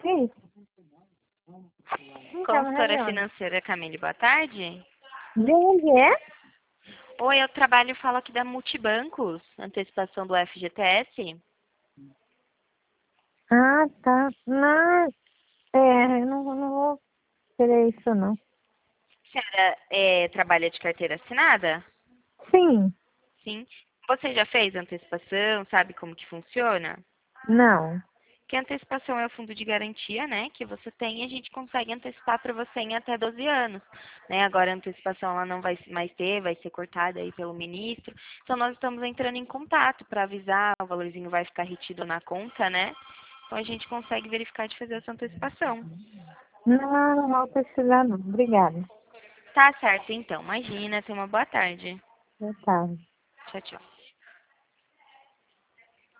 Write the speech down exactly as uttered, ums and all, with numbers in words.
Isso. Não tava na Consultora reunião. financeira Camille, boa tarde. De onde é? Oi, eu trabalho e falo aqui da Multibancos, antecipação do F G T S. Ah, tá. Não, é, eu não, não vou querer isso, não. A senhora é, trabalha de carteira assinada? Sim. Sim. Você já fez antecipação, sabe como que funciona? Não. Que a antecipação é o fundo de garantia, né, que você tem e a gente consegue antecipar para você em até doze anos, né? Agora a antecipação ela não vai mais ter, vai ser cortada aí pelo ministro. Então nós estamos entrando em contato para avisar, o valorzinho vai ficar retido na conta, né? Então a gente consegue verificar de fazer essa antecipação. Não, não vou precisar, não. Obrigada. Tá certo, então. Imagina, tenha uma boa tarde. Boa tarde. Tchau, tchau.